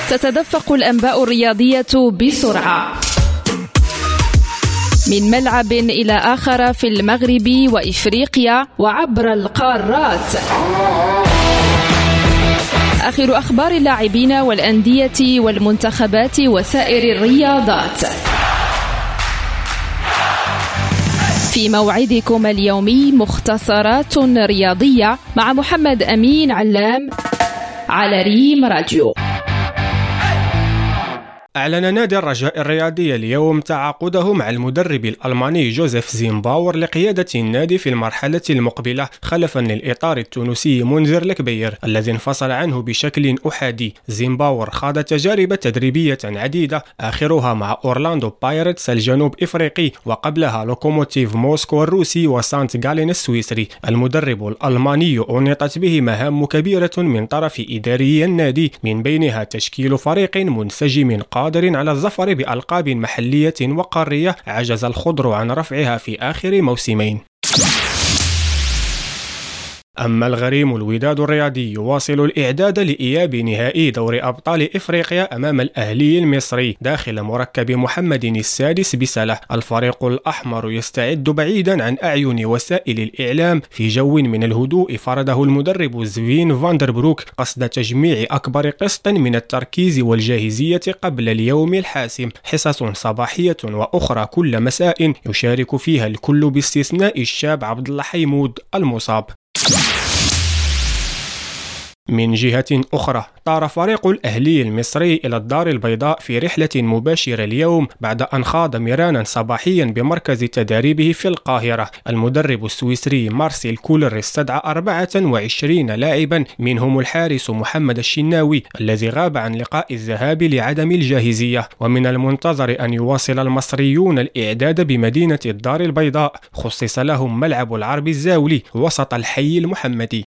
تتدفق الأنباء الرياضية بسرعة من ملعب إلى آخر في المغرب وإفريقيا وعبر القارات. آخر أخبار اللاعبين والأندية والمنتخبات وسائر الرياضات في موعدكم اليومي مختصرات رياضية مع محمد أمين علام على ريم راديو. أعلن نادي الرجاء الرياضي اليوم تعاقده مع المدرب الألماني جوزيف زيمباور لقيادة النادي في المرحلة المقبلة خلفا للإطار التونسي منذر الكبير الذي انفصل عنه بشكل أحادي. زيمباور خاض تجارب تدريبية عديدة آخرها مع أورلاندو بايرتس الجنوب إفريقي وقبلها لوكوموتيف موسكو الروسي وسانت غالين السويسري. المدرب الألماني أنيطت به مهام كبيرة من طرف إداري النادي من بينها تشكيل فريق منسجم قادر على الظفر بألقاب محلية وقارية عجز الخضر عن رفعها في آخر موسمين. أما الغريم الوداد الرياضي يواصل الإعداد لإياب نهائي دوري أبطال إفريقيا أمام الأهلي المصري داخل مركب محمد السادس بسلة. الفريق الأحمر يستعد بعيدا عن أعين وسائل الإعلام في جو من الهدوء فرضه المدرب زفين فاندربروك قصد تجميع أكبر قسط من التركيز والجاهزية قبل اليوم الحاسم. حصص صباحية وأخرى كل مساء يشارك فيها الكل باستثناء الشاب عبد الله حيمود المصاب. من جهة أخرى طار فريق الأهلي المصري إلى الدار البيضاء في رحلة مباشرة اليوم بعد أن خاض ميرانا صباحيا بمركز تدريبه في القاهرة. المدرب السويسري مارسيل كولر استدعى 24 لاعبا منهم الحارس محمد الشناوي الذي غاب عن لقاء الذهاب لعدم الجاهزية. ومن المنتظر أن يواصل المصريون الإعداد بمدينة الدار البيضاء خصص لهم ملعب العرب الزاولي وسط الحي المحمدي.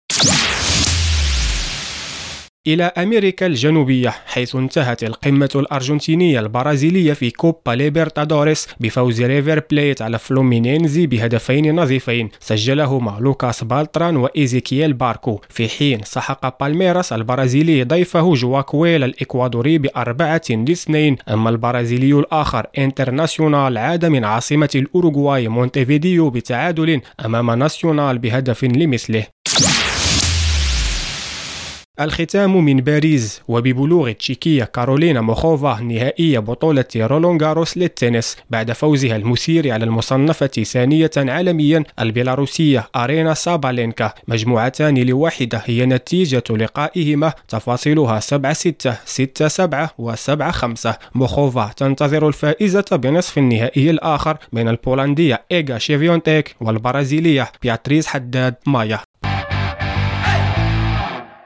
إلى أمريكا الجنوبية حيث انتهت القمة الأرجنتينية البرازيلية في كوبا ليبرتادوريس بفوز ريفر بليت على فلومينينزي بهدفين نظيفين سجلهما لوكاس بالتران وإيزيكييل باركو، في حين سحق بالميراس البرازيلي ضيفه جواكويل الإكوادوري ب4-2. أما البرازيلي الآخر انترناسيونال عاد من عاصمة الأوروغواي مونتيفيديو بتعادل أمام ناسيونال بهدف لمثله. الختام من باريس وببلوغ تشيكية كارولينا موخوفا نهائية بطولة رولان جاروس للتنس بعد فوزها المثير على المصنفة ثانية عالميا البيلاروسية أرينا سابالينكا 2-1 هي نتيجة لقائهما تفاصيلها 7-6 6-7 و7-5. موخوفا تنتظر الفائزة بنصف النهائي الآخر بين البولندية إيغا شيفيونتيك والبرازيلية بياتريس حداد مايا.